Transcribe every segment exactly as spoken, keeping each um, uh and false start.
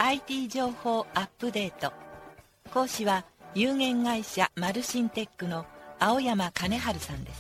アイティー 情報アップデート。講師は有限会社マルシンテックの青山金春さんです。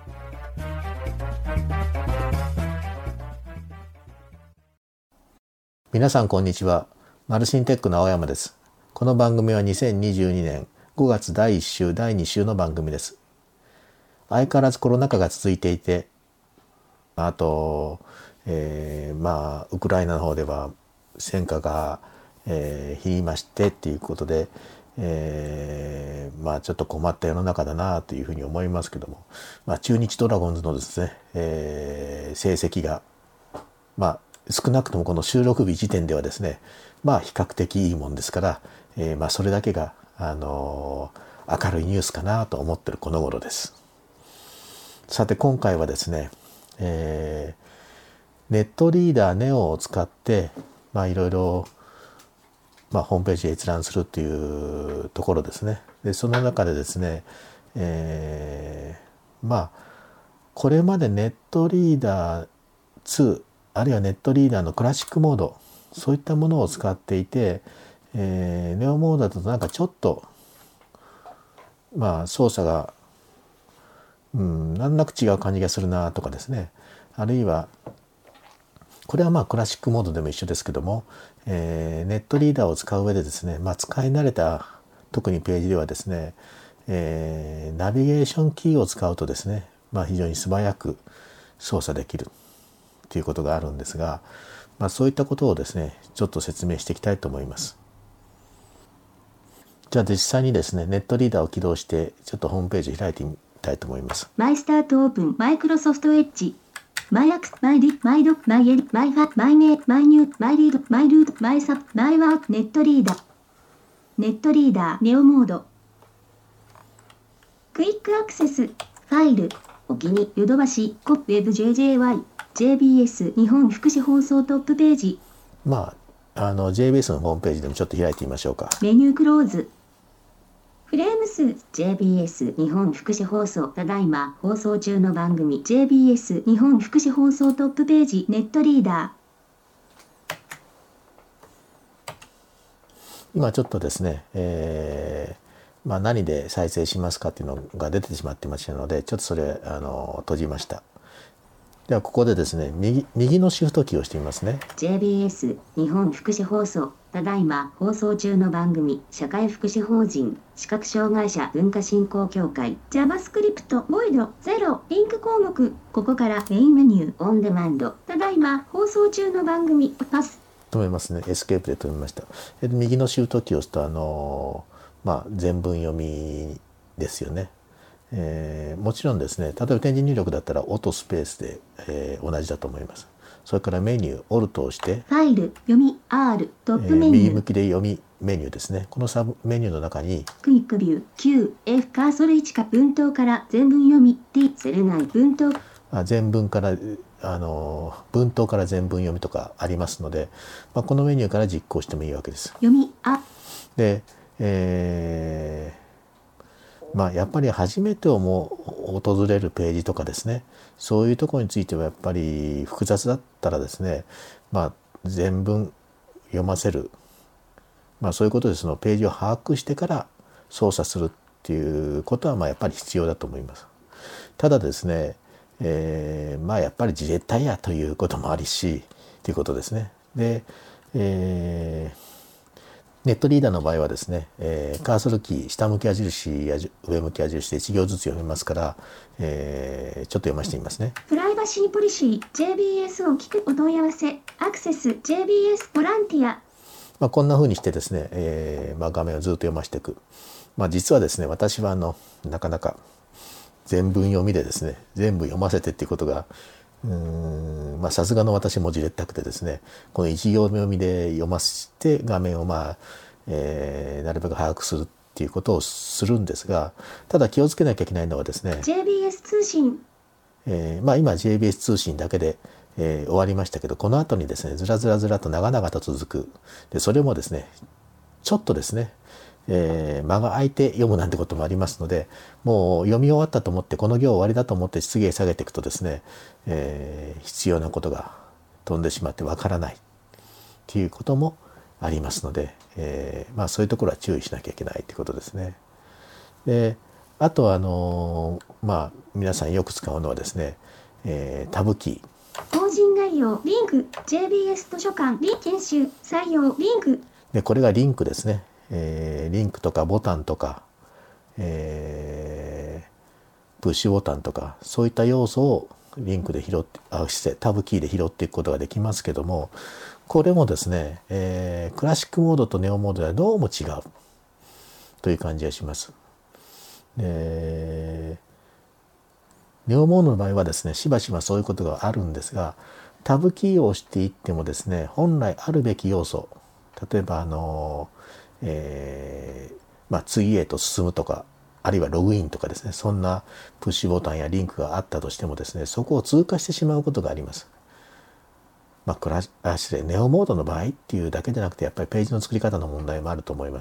皆さんこんにちは。マルシンテックの青山です。この番組はにせんにじゅうにねんごがつだいいっ週だいに週の番組です。相変わらずコロナ禍が続いていて、あと、えー、まあウクライナの方では戦火が、えー、ひりましてっていうことで、えー、まあちょっと困った世の中だなというふうに思いますけども、まあ、中日ドラゴンズのですね、えー、成績がまあ少なくともこの収録日時点ではですね、まあ比較的いいもんですから、えー、まあそれだけが、あのー、明るいニュースかなと思ってるこの頃です。さて今回はですね、えー、ネットリーダーネオを使ってまあいろいろまあホームページで閲覧するっていうところですね。でその中でですね、えー、まあこれまでネットリーダーツーあるいはネットリーダーのクラシックモード、そういったものを使っていて、えー、ネオモードだとなんかちょっとまあ操作がうん難なく違う感じがするなとかですね、あるいはこれはまあクラシックモードでも一緒ですけども、えー、ネットリーダーを使う上でですね、まあ、使い慣れた特にページではですね、えー、ナビゲーションキーを使うとですね、まあ、非常に素早く操作できるということがあるんですが、まあ、そういったことをですねちょっと説明していきたいと思います。じゃあ実際にですねネットリーダーを起動してちょっとホームページ開いてみたいと思います。 マイスタートオープンマイクロソフトエッジマイアクスマイリマイドマイエリマイファマイメイマイニューマイリードマイルートマイサマイワークネットリーダーネットリーダーネオモードクイックアクセスファイルお気にヨドバシコウェブ ジェイジェーワイ ジェイビーエス 日本福祉放送トップページまああの ジェイビーエス のホームページでもちょっと開いてみましょうか。 メニュークローズフレーム数 ジェイビーエス 日本福祉放送ただいま放送中の番組 ジェイビーエス 日本福祉放送トップページネットリーダー今ちょっとですね、えーまあ、何で再生しますかっていうのが出てしまってましたのでちょっとそれあの閉じました。ではここでですね 右, 右のシフトキーをしてみますね。 ジェイビーエス 日本福祉放送ただいま放送中の番組社会福祉法人視覚障害者文化振興協会 JavaScript ボイドゼロリンク項目ここからメインメニューオンデマンドただいま放送中の番組パス止めますね。エスケープで止めました。で右のシフトキーを押すとあのまあ全文読みですよね。えー、もちろんですね例えば点字入力だったらオトスペースで、えー、同じだと思います。それからメニューオルトをしてファイル読み R トップメニュー、 えー、右向きで読みメニューですね。このサブメニューの中にクイックビュー キューエフ カーソルいちか文頭から全文読み T セル内文頭あ全文からあの文頭から全文読みとかありますので、まあ、このメニューから実行してもいいわけです。 読みあで、えーまあ、やっぱり初めてをも訪れるページとかですねそういうところについてはやっぱり複雑だったらですね、まあ、全文読ませる、まあ、そういうことでそのページを把握してから操作するっていうことはまあやっぱり必要だと思います。ただですね、えー、まあやっぱりじれったいやということもありしということですね。で、えーネットリーダーの場合はですね、えー、カーソルキー下向き矢印や上向き矢印でいち行ずつ読めますから、えー、ちょっと読ませてみますね。 プライバシーポリシー ジェイビーエス を聞くお問い合わせアクセス ジェイビーエス ボランティア、 まあ、こんな風にしてですね、えーまあ、画面をずっと読ませていく。まあ、実はですね私はあのなかなか全文読みでですね全部読ませてっていうことがうーんまあさすがの私もじれったくてですねこの一行読みで読ませて画面をまあ、えー、なるべく把握するっていうことをするんですが、ただ気をつけなきゃいけないのはですねジェイビーエス 通信、 えー、まあ今 ジェイビーエス 通信だけで、えー、終わりましたけどこの後にですねずらずらずらと長々と続くでそれもですねちょっとですねえー、間が空いて読むなんてこともありますのでもう読み終わったと思ってこの行終わりだと思って次へ下げていくとですね、えー、必要なことが飛んでしまってわからないっていうことも、 ありますので、えーまあ、そういうところは注意しなきゃいけないということですね。であとはあのまあ皆さんよく使うのはですね、えータブキー。 法人概要リンク ジェービーエス 図書館リン研修採用リンクでこれがリンクですね、えーリンクとかボタンとか、えープッシュボタンとかそういった要素をリンクで拾ってあ失礼タブキーで拾っていくことができますけども、これもですね、えークラシックモードとネオモードではどうも違うという感じがします。でネオモードの場合はですね、しばしばそういうことがあるんですが、タブキーを押していってもですね、本来あるべき要素、例えばあの、えーまあ、次へと進むとか、あるいはログインとかですね、そんなプッシュボタンやリンクがあったとしてもですね、そこを通過してしまうことがあります。まあ、クラあ失礼ネオモードの場合っていうだけじゃなくて、やっぱりページの作り方の問題もあると思います。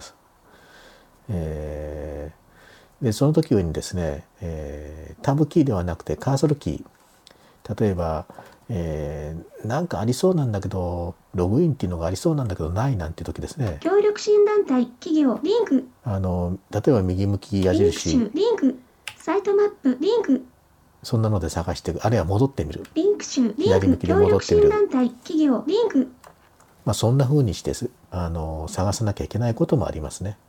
えーでその時にですね、えータブキーではなくてカーソルキー、例えば、えーなんかありそうなんだけどログインっていうのがありそうなんだけどないなんていう時ですね、 協力診断体企業リンクあの例えば右向き矢リンク集印リンクサイトマップリンクそんなので探してあるいは戻ってみる、 リンク集リン左向きでク協力戻ってみる診断体企業リンクまあ、そんな風にしてあの探さなきゃいけないこともありますね。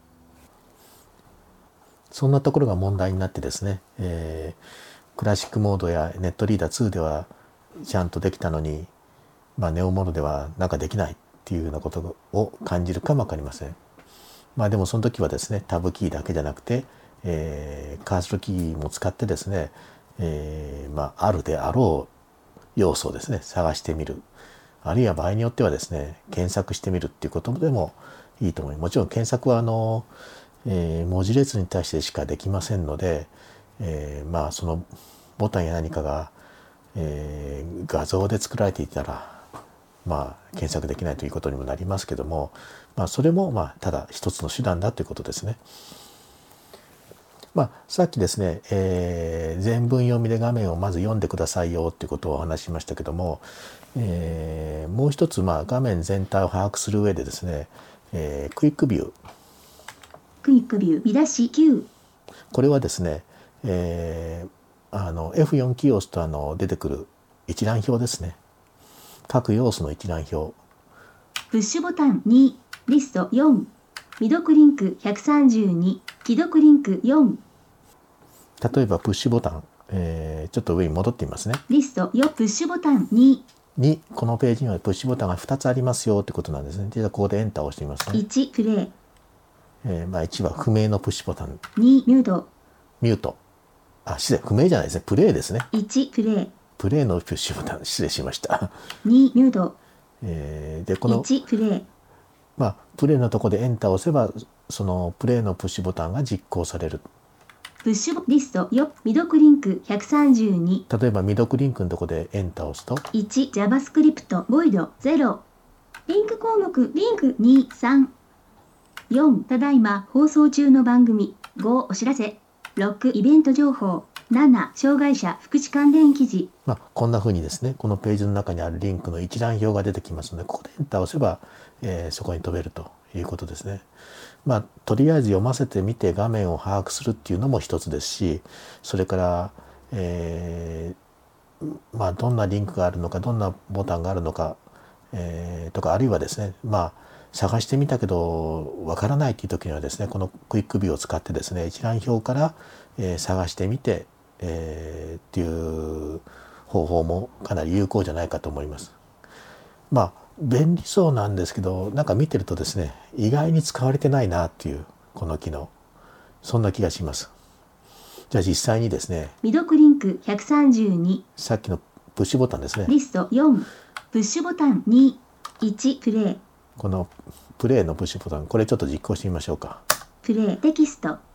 そんなところが問題になってですね、えー、クラシックモードやネットリーダーツーではちゃんとできたのに、まあ、ネオモードではなんかできないっていうようなことを感じるかもわかりません。まあでもその時はですね、タブキーだけじゃなくて、えー、カーソルキーも使ってですね、えー、まああるであろう要素をですね探してみる、あるいは場合によってはですね検索してみるっていうことでもいいと思います。もちろん検索はあのえー、文字列に対してしかできませんので、えー、まあそのボタンや何かが、えー、画像で作られていたらまあ検索できないということにもなりますけども、まあ、それもまあただ一つの手段だということですね。まあ、さっきですね、えー、全文読みで画面をまず読んでくださいよっていうことをお話ししましたけども、えー、もう一つまあ画面全体を把握する上でですね、えー、クイックビュークイックビュー見出しきゅうこれはですね、えー、あの エフよん キーを押すとあの出てくる一覧表ですね。各要素の一覧表。 プッシュボタンにリストよん未読リンクひゃくさんじゅうに既読リンクよん例えばプッシュボタン、えー、ちょっと上に戻ってみますね。 リストよんプッシュボタンににこのページにはプッシュボタンがふたつありますよってことなんですね。ではここでエンターを押してみますね。 いちプレイえー、まあいちは不明のプッシュボタン。 にミュートミュート。あ、失礼、不明じゃないですね。プレイですね。 いちプレイプレイのプッシュボタン、失礼しました。 にミュートえー、で、このいちプレイまあ、プレイのところでエンターを押せば、そのプレイのプッシュボタンが実行される。 プッシュリストよん未読リンクひゃくさんじゅうに例えば未読リンクのところでエンターを押すと、 いち JavaScript ボイドゼロリンク項目リンクにさんよんただいま放送中の番組ごお知らせろくイベント情報なな障害者福祉関連記事まあ、こんな風にですね、このページの中にあるリンクの一覧表が出てきますので、ここでエンターを押せば、えー、そこに飛べるということですね。まあ、とりあえず読ませてみて画面を把握するっていうのも一つですし、それから、えー、まあ、どんなリンクがあるのか、どんなボタンがあるのか、えー、とか、あるいはですね、まあ、探してみたけどわからないという時にはですね、このクイックビューを使ってですね、一覧表から、えー、探してみて、えー、っていう方法もかなり有効じゃないかと思います。まあ便利そうなんですけど、なんか見てるとですね、意外に使われてないなっていうこの機能、そんな気がします。じゃあ実際にですね、 未読リンクひゃくさんじゅうにさっきのプッシュボタンですね。 リストよんプッシュボタンにいちプレイこのプレイのプッシュボタン、これちょっと実行してみましょうか。 プレイテキスト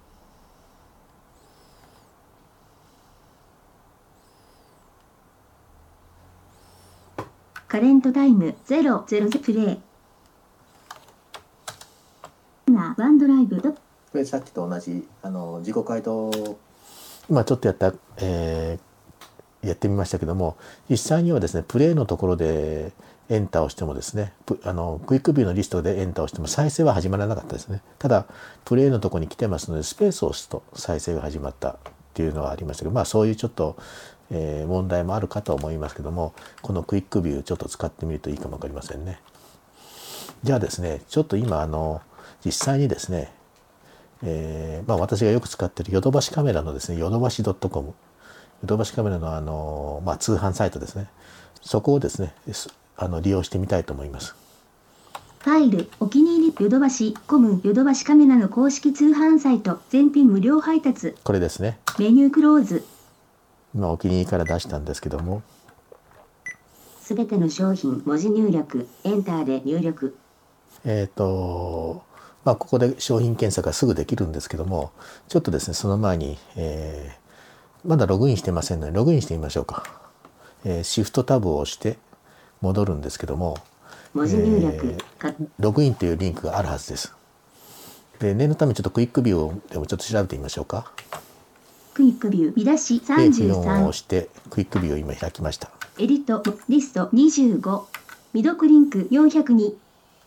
カレントタイムゼロゼロプレイなワンドライブこれさっきと同じあの自己回答、今ちょっとやった、えー、やってみましたけども、実際にはですね、プレイのところで、 エンターをしてもですね、あのクイックビューのリストでエンターをしても再生は始まらなかったですね。ただプレイのところに来てますのでスペースを押すと再生が始まったっていうのはありましたけど、まあそういうちょっと、えー、問題もあるかと思いますけども、このクイックビューちょっと使ってみるといいかも分かりませんね。じゃあですね、ちょっと今あの実際にですね、えーまあ、私がよく使っているヨドバシカメラのですね、ヨドバシ .com、 ヨドバシカメラのあの、まあ、通販サイトですね、そこをですねあの利用してみたいと思います。 ファイル、お気に入り、ヨドバシ、コム、ヨドバシカメラの公式通販サイト、全品無料配達。 これですね。 メニュークローズ。 今お気に入りから出したんですけども、 すべての商品、文字入力、エンターで入力。 えっと、まあ、ここで商品検索がすぐできるんですけども、ちょっとですね、その前に、えー、まだログインしてませんので、ログインしてみましょうか。えー、シフトタブを押して戻るんですけども、 文字入力、 えー、ログインというリンクがあるはずです。で、念のためちょっとクイックビューをでもちょっと調べてみましょうか。 クイックビュー、見出しさんじゅうさん。 エフよん を押してクイックビューを今開きました。 エディット、リストにじゅうご。未読リンクよんひゃくに。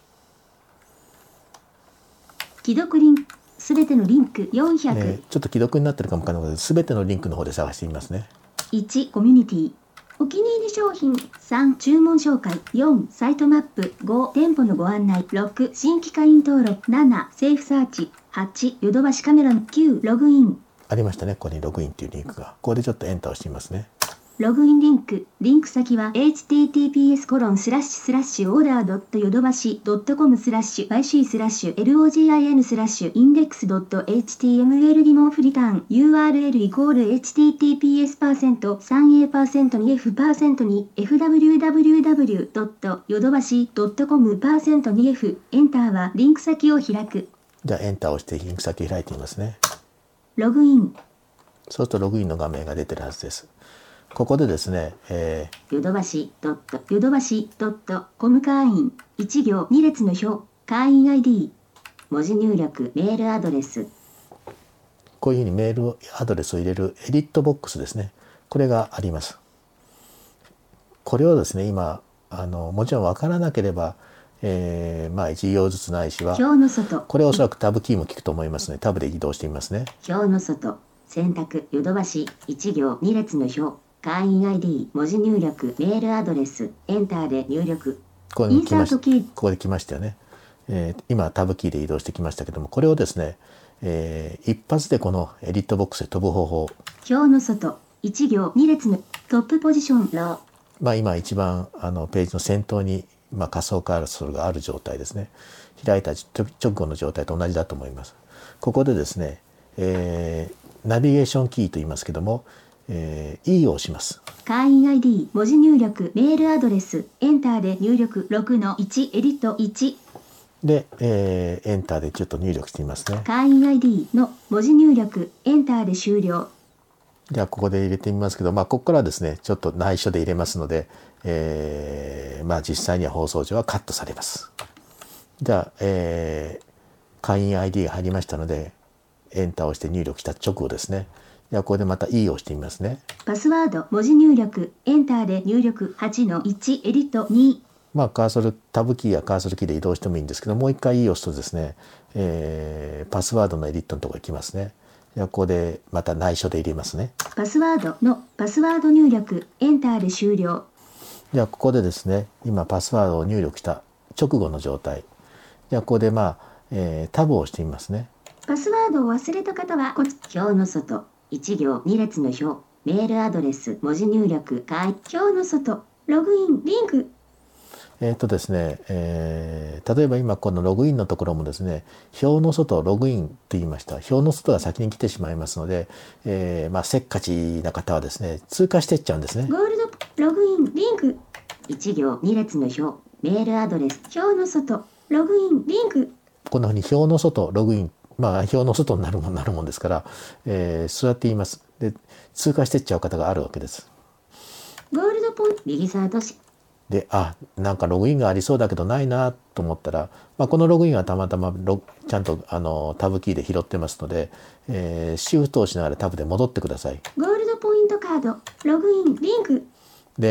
既読リンク、すべてのリンクよんひゃく。 えー、ちょっと既読になってるかもわからないので、すべてのリンクの方で探してみますね。 いち、コミュニティ。お気に入り商品。さん、注文紹介。よん、サイトマップ。ご、店舗のご案内。ろく、新規会員登録。なな、セーフサーチ。はち、ヨドバシカメラの。きゅう、ログイン。 ありましたね。ここにログインっていうリンクが。ここでちょっとエンターをしてみますね。 ログインリンク。リンク先は エイチティーティーピーエスコロンスラッシュスラッシュオーダードットヨドバシドットコムスラッシュアイシースラッシュエルオージーアイエヌスラッシュインデックスドットエイチティーエムエルリモーフリターン ユーアールエル イコール エイチティーティーピーエス パーセント さんエー パーセント に F パーセント に エフダブリューダブリューダブリュードットヨドバシドットコム パーセント に F エンターはリンク先を開く。 じゃあエンターを押してリンク先開いてみますね。 ログイン。 そうするとログインの画面が出てるはずです。ここでですね、えー、ヨドバシドットヨドバシドットコム会員いち行に列の表会員 アイディー 文字入力メールアドレス、 こういうふうにメールアドレスを入れるエディットボックスですね、これがあります。これをですね今あのもちろん分からなければ、えー、まあいち行ずつないしは表の外、 これおそらくタブキーも効くと思いますのでタブで移動してみますね。 表の外選択ヨドバシいち行に列の表会員 アイディー 文字入力メールアドレスエンターで入力。 ここに来ました。ここで来ましたよね。えー、今タブキーで移動してきましたけども、これをですね、えー、一発でこのエディットボックスで飛ぶ方法。 表の外いち行に列のトップポジションロー。 まあ今一番あのページの先頭に、まあ、仮想カーソルがある状態ですね。開いた直後の状態と同じだと思います。ここでですね、えー、ナビゲーションキーと言いますけども、えー、E を押します。 会員 アイディー 文字入力メールアドレスエンターで入力ろくのいちエディットいちで、えー、エンターでちょっと入力してみますね。 会員 アイディー の文字入力エンターで終了。 じゃあここで入れてみますけど、まあここからはですねちょっと内緒で入れますので、えー、まあ実際には放送上はカットされます。じゃあ、えー、会員 アイディー が入りましたのでエンターを押して入力した直後ですね。ではここでまた E を押してみますね。 パスワード文字入力エンターで入力はちのいちエディットに。 まあカーソルタブキーやカーソルキーで移動してもいいんですけど、もう一回 E を押すとですね、えー、パスワードのエディットのところに行きますね。ではここでまた内緒で入れますね。 パスワードのパスワード入力エンターで終了。 ではここでですね今パスワードを入力した直後の状態。ではここでまあ、えー、タブを押してみますね。 パスワードを忘れた方はこち表の外いち行に列の表メールアドレス文字入力会表の外ログインリンク。 えっとですね、えー、例えば今このログインのところもですね表の外ログインと言いました。表の外が先に来てしまいますので、えー、まあせっかちな方はですね通過していっちゃうんですね。 ゴールドログインリンクいち行に列の表メールアドレス表の外ログインリンク。 こんなふうに表の外ログイン、まあ表の外になるもんなるもんですから、えー、そうやって言います。で通過していっちゃう方があるわけです。 ゴールドポイント右サイドしで、あ、なんかログインがありそうだけどないなと思ったら、まあ、このログインはたまたまロちゃんとあのタブキーで拾ってますので、えー、シフトをしながらタブで戻ってください。 ゴールドポイントカードログインリンク。 で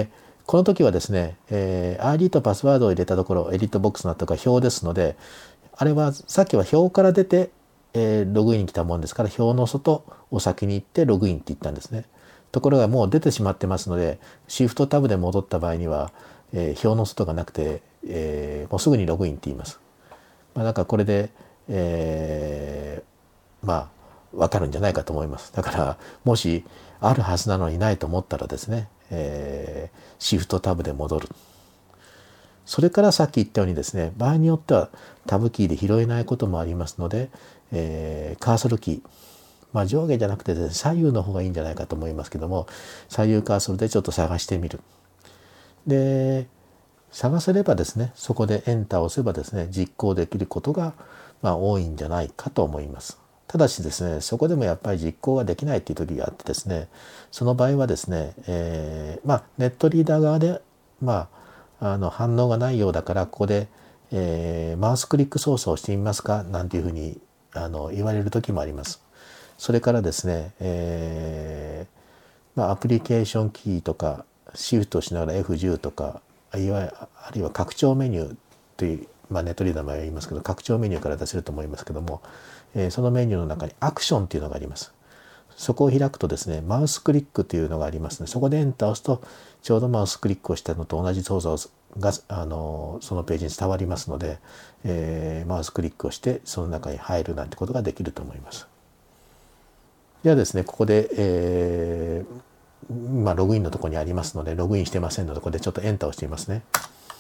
この時はですね、えー、アイディー とパスワードを入れたところエディットボックスのとか表ですので、あれはさっきは表から出て、えー、ログインに来たもんですから、表の外を先に行ってログインって言ったんですね。ところがもう出てしまってますので、シフトタブで戻った場合には、えー、表の外がなくて、えー、もうすぐにログインって言います。まあ、なんかこれで、えー、まあ分かるんじゃないかと思います。だからもしあるはずなのにないと思ったらですね、えー、シフトタブで戻る。それからさっき言ったようにですね、場合によってはタブキーで拾えないこともありますので、えー、カーソルキー、まあ、上下じゃなくてですね、左右の方がいいんじゃないかと思いますけども、左右カーソルでちょっと探してみる。で、探せればですね、そこでエンターを押せばですね、実行できることがまあ多いんじゃないかと思います。ただしですね、そこでもやっぱり実行ができないっていう時があってですね、その場合はですね、えー、まあネットリーダー側でまああの反応がないようだから、ここで、えー、マウスクリック操作をしてみますかなんていうふうにあの言われる時もあります。それからですね、えーまあ、アプリケーションキーとかシフトしながら エフじゅう とか、いわゆるあるいは拡張メニューという、まあ、ネットリーダーも言いますけど、拡張メニューから出せると思いますけども、えー、そのメニューの中にアクションというのがあります。そこを開くとですね、マウスクリックというのがありますので、そこでエンターを押すとちょうどマウスクリックをしたのと同じ操作があのそのページに伝わりますので、えー、マウスクリックをしてその中に入るなんてことができると思います。ではですね、ここで、えー、今ログインのところにありますので、ログインしてませんので、ここでちょっとエンターをしてみますね。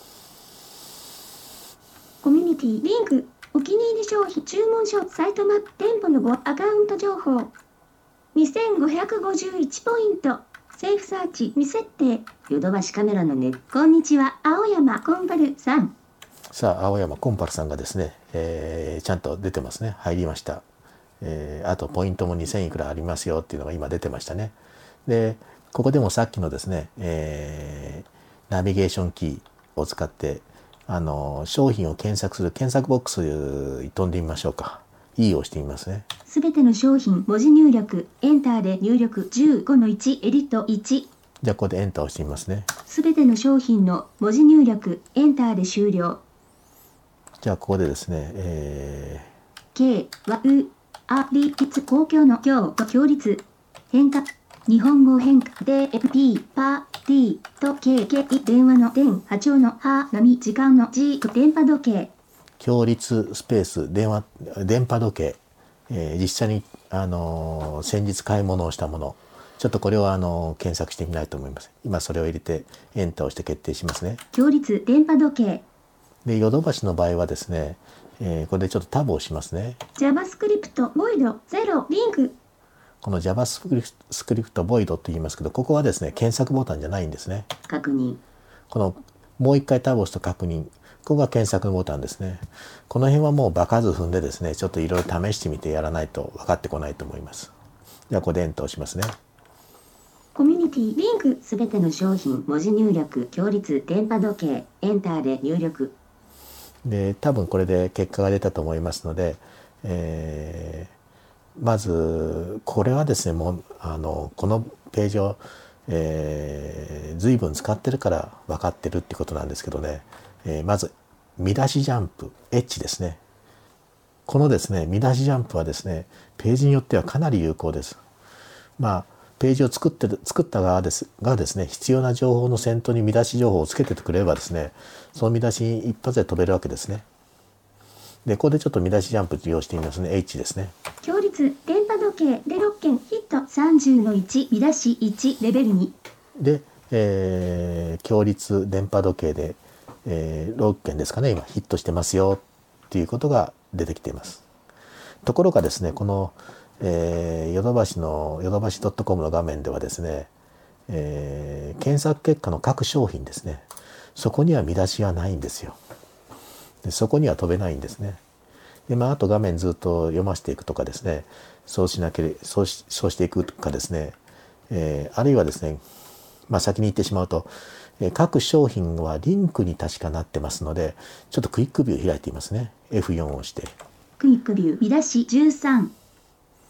コミュニティリンク、お気に入り商品、注文書、サイトマップ、店舗のごアカウント情報、にせんごひゃくごじゅういちポイント、セーフサーチ、未設定、ヨドバシカメラのね、こんにちは、青山コンパルさん。 さあ、青山コンパルさんがですね、えー、ちゃんと出てますね。入りました。えー、あとポイントもにせんいくらありますよっていうのが今出てましたね。で、ここでもさっきのですね、えー、ナビゲーションキーを使ってあの商品を検索する検索ボックスに飛んでみましょうか。E を押してみますね。 すべての商品文字入力、エンターで入力じゅうごのいち、エディットいち。 じゃあここでエンターを押してみますね。 すべての商品の文字入力、エンターで終了。 じゃあここでですね、えー、K、和、う、あ、り、つ、公共の強と強率、変化、日本語変化、で、P、パ、T、と、K、K、電話の電、波長のは、波、時間の G、電波時計。 強率スペース電話電波時計、えー、実際に、あのー、先日買い物をしたもの、ちょっとこれを、あのー、検索してみたいと思います。今それを入れてエンターをして決定しますね。 強率電波時計で、ヨドバシの場合はですね、えー、これでちょっとタブをしますね。 JavaScript Void ゼロリンク。 この JavaScript Void と言いますけど、ここはですね検索ボタンじゃないんですね。 確認。 このもう一回タブを押すと確認、ここが検索ボタンですね。この辺はもう場数踏んでですね、ちょっといろいろ試してみてやらないと分かってこないと思います。ではここでエンターを押しますね。 コミュニティリンク、すべての商品文字入力、強率電波時計、エンターで入力。 で、多分これで結果が出たと思いますので、えー、まずこれはですね、もうあのこのページを、えー、随分使ってるから分かってるってことなんですけどね、えー、まず見出しジャンプ H ですね。このですね見出しジャンプはですねページによってはかなり有効です。まあページを作ってる作った側ですがですね、必要な情報の先頭に見出し情報をつけてくれればですね、その見出しに一発で飛べるわけですね。で、ここでちょっと見出しジャンプ利用してみますね。 H ですね。 強率電波時計でろっけんヒットさんじゅうのいち、見出しいちレベルにで、えー、強率電波時計で、えー、ろっけんですかね、今ヒットしてますよっていうことが出てきています。ところがですね、このえー、ヨドバシのヨドバシ .com の画面ではですね、えー、検索結果の各商品ですね、そこには見出しはないんですよ。で、そこには飛べないんですね。で、まあ、あと画面ずっと読ませていくとかですね、そうしなけれそうしそうしていくかですね、えー、あるいはですね、まあ、先に言ってしまうと、えー、各商品はリンクに確かなってますので、ちょっとクイックビュー開いていますね。エフよん を押してクイックビュー見出しじゅうさん。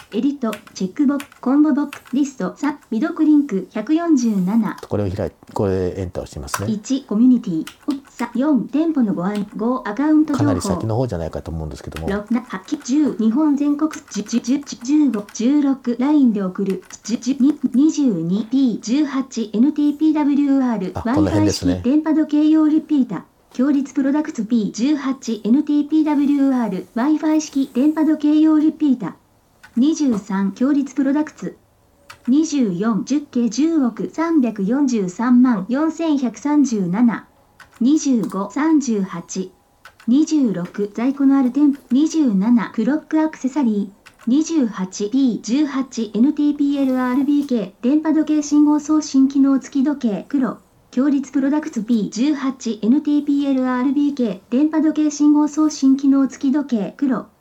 エディット、チェックボックス、コンボボックス、リスト、サ、未読リンクひゃくよんじゅうなな。 これを開いて、これでエンターをしてますね。 いち、コミュニティ、さ、よん、店舗のご案、ご、アカウント情報。 かなり先の方じゃないかと思うんですけども。 ろく、はち、じゅう、日本全国、じゅう、じゅう、じゅうご、じゅうろく、ライン で送る、じゅう、にじゅうに、ピーじゅうはち、エヌティーピーダブリューアール、 あ、この辺ですね。 Wi-Fi 式電波時計用リピーター。強立プロダクツ ピーじゅうはちエヌティーピーダブリューアール Wi-Fi 式電波時計用リピーター。にじゅうさん、強立プロダクツ。にじゅうよん、じゅっけいじゅうおくさんびゃくよんじゅうさんまんよんせんひゃくさんじゅうなな。にじゅうご、さんじゅうはち。にじゅうろく、在庫のある店舗。にじゅうなな、クロックアクセサリー。にじゅうはち、ピーじゅうはちエヌティーピーエルアールビーケー 電波時計信号送信機能付き時計黒。強立プロダクツ ピーじゅうはちエヌティーピーエルアールビーケー 電波時計信号送信機能付き時計黒。 ま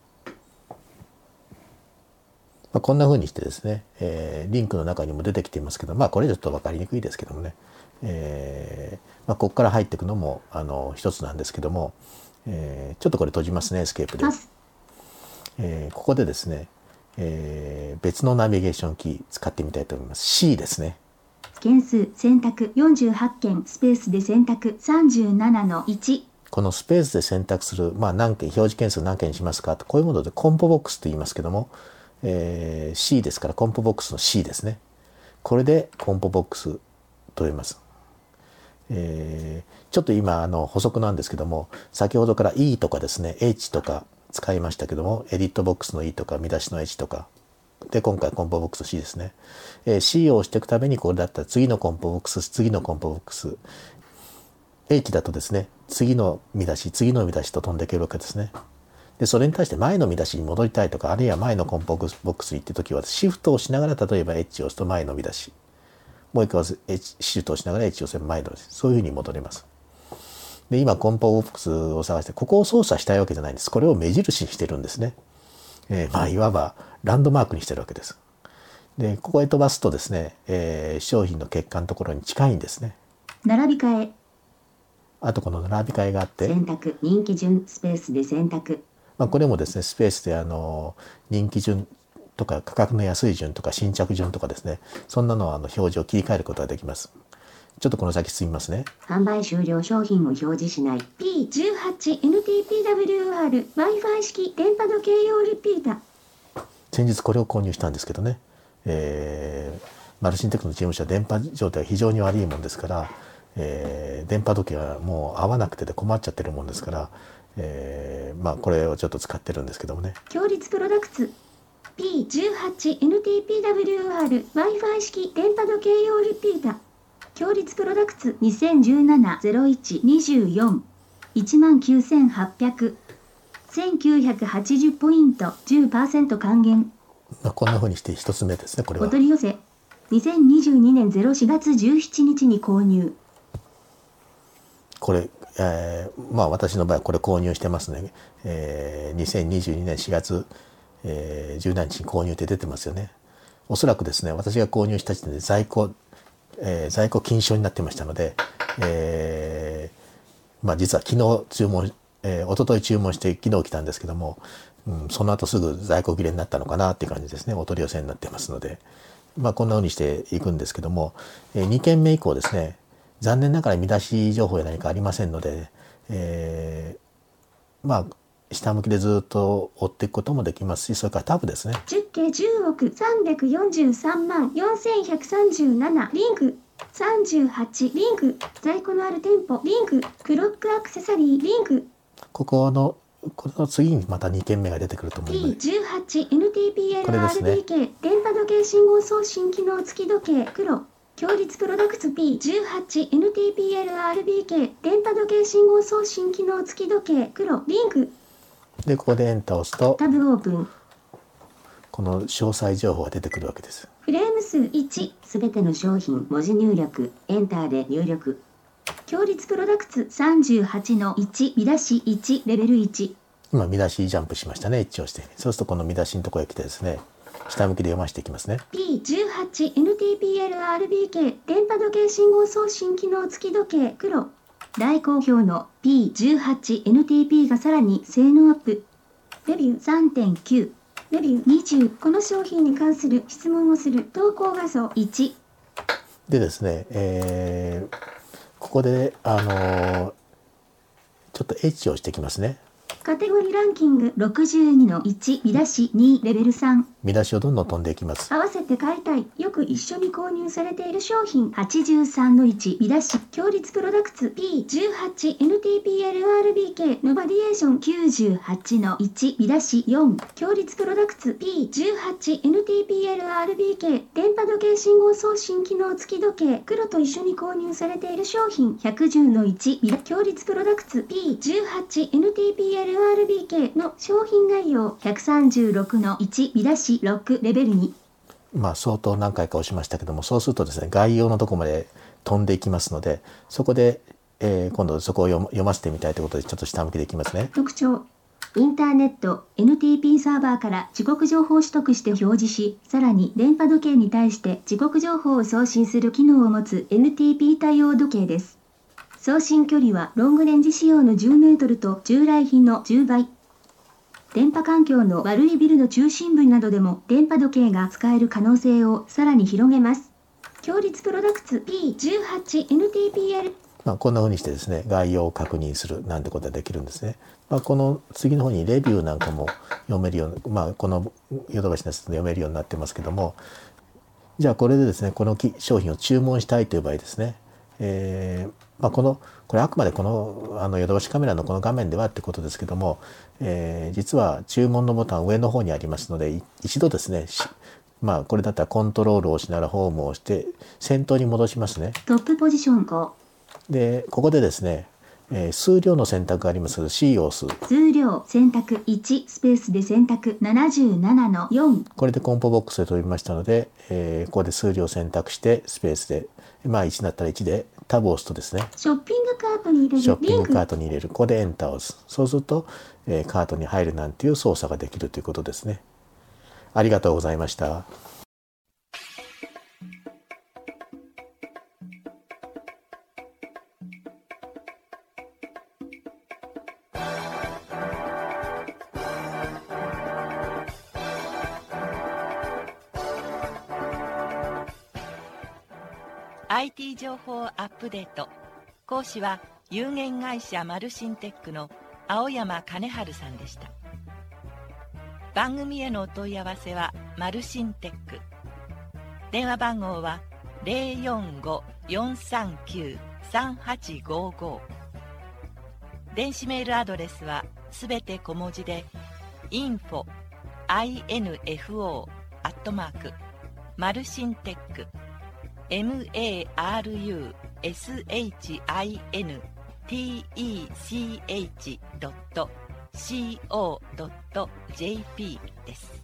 あ、こんな風にしてですね、えー、リンクの中にも出てきていますけど、まあこれちょっと分かりにくいですけどもね、えーまあ、ここから入っていくのもあの一つなんですけども、えー、ちょっとこれ閉じますね、エスケープで。えー、ここでですね、えー、別のナビゲーションキー使ってみたいと思います。シー ですね。 件数選択よんじゅうはちけん、スペースで選択さんじゅうななのいち。 このスペースで選択する、まあ何件、表示件数何件にしますかと、こういうものでコンポボックスと言いますけども、えー、シー ですからコンポボックスの シー ですね。これでコンポボックスと言います。えー、ちょっと今あの補足なんですけども、先ほどから E とかですね、H とか使いましたけども、エディットボックスの E とか見出しの H とか、で今回コンポボックス C ですね。えー、C を押していくためにこれだったら次のコンポボックス、次のコンポボックス。H だとですね、次の見出し、次の見出しと飛んでいけるわけですね。で、それに対して前の見出しに戻りたいとか、あるいは前のコンポボックスに行ってときは、シフトをしながら例えば H を押すと前の見出し。もう一回押す H、シフトをしながら H を押せば前の見出し。そういうふうに戻れます。で、今コンポボックスを探して、ここを操作したいわけじゃないんです。これを目印にしてるんですね。えー、まあ、いわばランドマークにしてるわけです。で、ここへ飛ばすとですね、えー、商品の結果のところに近いんですね。 並び替え。 あとこの並び替えがあって。 選択、人気順、スペースで選択。 まあ、これもですね、スペースであの、人気順とか価格の安い順とか新着順とかですね、そんなのはあの表示を切り替えることができます。ちょっとこの先進みますね。 販売終了商品を表示しない。ピーじゅうはちエヌティーピーダブリューアール Wi-Fi 式電波時計用リピーター。 先日これを購入したんですけどね、えー、マルシンテクの事務所は電波状態が非常に悪いもんですから、えー、電波時計はもう合わなくてで困っちゃってるもんですから、えー、まあこれをちょっと使ってるんですけどもね。 強立プロダクツ ピーじゅうはちエヌティーピーダブリューアール Wi-Fi 式電波時計用リピーター。強立プロダクツにせんじゅうなな ゼロいち にじゅうよん いちまんきゅうせんはっぴゃく せんきゅうひゃくはちじゅうポイント じゅっパーセント 還元。 まあこんな風にして一つ目ですね、これは。 お取り寄せにせんにじゅうにねんしがつじゅうしちにちに購入。 これ、えー、まあ私の場合はこれ購入してますね。えー、にせんにじゅうにねんしがつ、えー、じゅうしちにちに購入って出てますよね。おそらくですね、私が購入した時点で在庫、えー、在庫禁止になってましたので、えー、まあ実は昨日注文、えー、一昨日注文して昨日来たんですけども、うん、その後すぐ在庫切れになったのかなっていう感じですね。お取り寄せになってますので、まあこんな風にしていくんですけども、えー、にけんめ以降ですね、残念ながら見出し情報や何かありませんので、えー、まあ下向きでずっと追っていくこともできますし、それからタブですね。 じゅっけいじゅうおくさんびゃくよんじゅうさんまんよんせんひゃくさんじゅうななリンクさんじゅうはちリンク在庫のある店舗リンククロックアクセサリーリンク。 ここのこれの次にまたにけんめが出てくると思うのでピーじゅうはちエヌティーピーエルアールビーケー、 ね、 電波時計信号送信機能付き時計黒。強立プロダクツ ピーじゅうはちエヌティーピーエルアールビーケー 電波時計信号送信機能付き時計黒リンクでここでエンターを押すとタブオープン。 この詳細情報が出てくるわけです。 フレーム数いち、すべての商品文字入力エンターで入力。強立プロダクツさんじゅうはちのいち、見出しいち、レベルいち。 今見出しジャンプしましたね。一応して、そうするとこの見出しのところへ来てですね、下向きで読ませていきますね。 ピーじゅうはちエヌティーピーエルアールビーケー 電波時計信号送信機能付き時計黒。大好評の ピーじゅうはちエヌティーピー がさらに性能アップ。レビュー さんてんきゅう。 レビューにじゅう。この商品に関する質問をする。投稿画像いち。 でですね、えー、ここで、あのー、ちょっと H をしてきますね。 カテゴリーランキングろくじゅうにのいち、見出しに、レベルさん。 見出しをどんどん飛んでいきます。 合わせて買いたい。よく一緒に購入されている商品はちじゅうさんのいち、見出し、強立プロダクツ ピーじゅうはちエヌティーピーエルアールビーケー のバリエーションきゅうじゅうはちのいち、見出しよん、強立プロダクツ ピーじゅうはちエヌティーピーエルアールビーケー 電波時計信号送信機能付き時計、黒と一緒に購入されている商品ひゃくじゅうのいち、強立プロダクツ ピーじゅうはちエヌティーピーエルアールビーケー の商品概要ひゃくさんじゅうろくのいち、見出しろく、レベルに。 まあ相当何回か押しましたけども、そうするとですね、概要のとこまで飛んでいきますので、そこで、えー、今度そこを読読ませてみたいということで、ちょっと下向きでいきますね。 特徴。インターネット エヌティーピー サーバーから時刻情報を取得して表示し、さらに電波時計に対して時刻情報を送信する機能を持つ エヌティーピー 対応時計です。送信距離はロングレンジ仕様のじゅうメートルと従来品のじゅうばい。電波環境の悪いビルの中心部などでも電波時計が使える可能性をさらに広げます。強立プロダクツ ピーじゅうはちエヌティーピーエル。 まあ、こんな風にしてですね、概要を確認するなんてことができるんですね。まあ、この次の方にレビューなんかも読めるように、まあ、このヨドバシのやつで読めるようになってますけども、じゃあこれでですね、この商品を注文したいという場合ですね、えーまあ、このこれあくまでこのあのヨドバシカメラのこの画面ではってことですけども、えー、実は注文のボタン上の方にありますので、一度ですね、まあこれだったらコントロールを押しながらホームを押して先頭に戻しますね。 トップポジションご。 でここでですね、えー、数量の選択がありますけど C を押す。 数量選択いち、スペースで選択ななじゅうななのよん。 これでコンポボックスで飛びましたので、えー、ここで数量を選択してスペースで、まあいちだったらいちでタブを押すとですね、 ショッピングカートに入れる。 ショッピングカートに入れる。ここでエンターを押す。そうすると、えー、カートに入るなんていう操作ができるということですね。ありがとうございました。 アイティー 情報アップデート。講師は有限会社マルシンテックの青山金春さんでした。番組へのお問い合わせはマルシンテック。電話番号は ゼロよんご よんさんきゅう さんはちごご。電子メールアドレスはすべて小文字で インフォ アイエヌエフオー アットマーク マルシンテック マルシンテック ドット コードットジェーピー です。